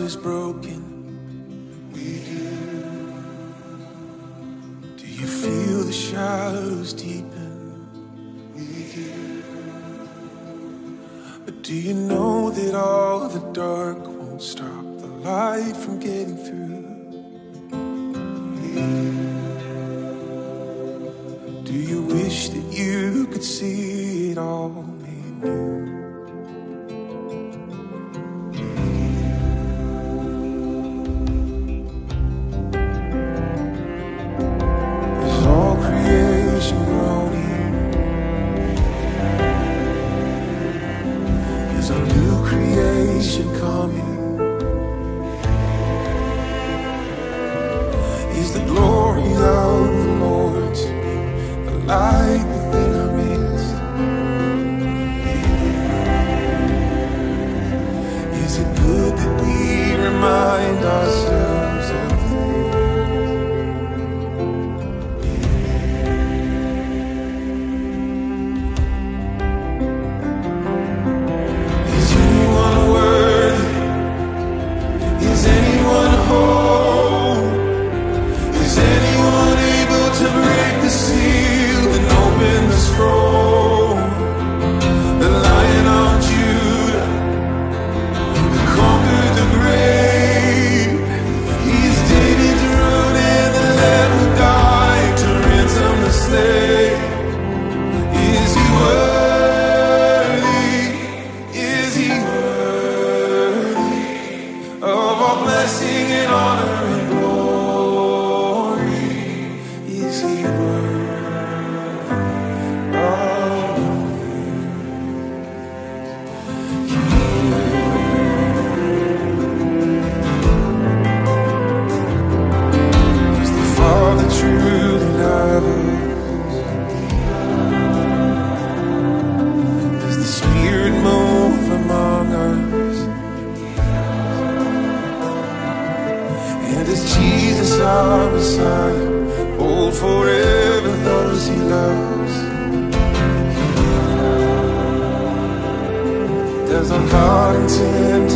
is broken? Do you feel the shadows deepen? But do you know that all the dark won't stop the light from getting through? Do you wish that you could see it all made new? Is all creation groaning? Is a new creation coming? Is the glory of the Lord to be the light within our midst? Is it good that we remind ourselves of Is anyone worthy? Is anyone whole? Is anyone able to break the seal and open the scroll? The Lion of Judah, who conquered the grave. He's David's root and the Lamb who died to ransom the slave. Is he worthy? Is he worthy of all blessing and honor and glory? Is he worthy of Is the Father truly love us? Does the Spirit move among us? And is Jesus our Messiah hold forever those he loves? Does our God intend to